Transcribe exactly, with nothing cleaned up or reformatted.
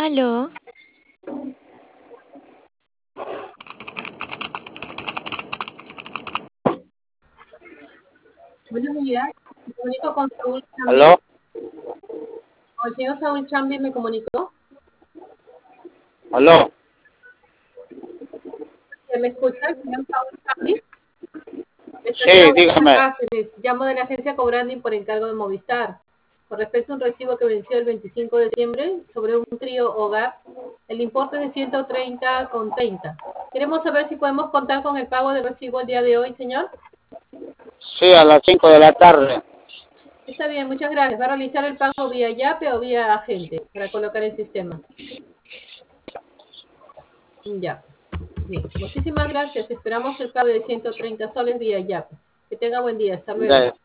Aló. Buenos días, me comunico con Saúl Chambi. ¿Aló? ¿Con el señor Saúl Chambi me comunicó? ¿Aló? ¿Me escucha el señor Saúl Chambi? Esta Sí, Claudia dígame. Cáceres, llamo de la agencia Cobranding por encargo de Movistar. Con respecto a un recibo que venció el veinticinco de diciembre sobre un trío hogar, el importe es de ciento treinta con treinta. Queremos saber si podemos contar con el pago del recibo el día de hoy, señor. Sí, a las cinco de la tarde. Está bien, muchas gracias. ¿Va a realizar el pago vía Yape o vía agente para colocar el sistema? Ya. Bien, muchísimas gracias. Esperamos el pago de ciento treinta soles vía Yape. Que tenga buen día. Hasta luego. Ya,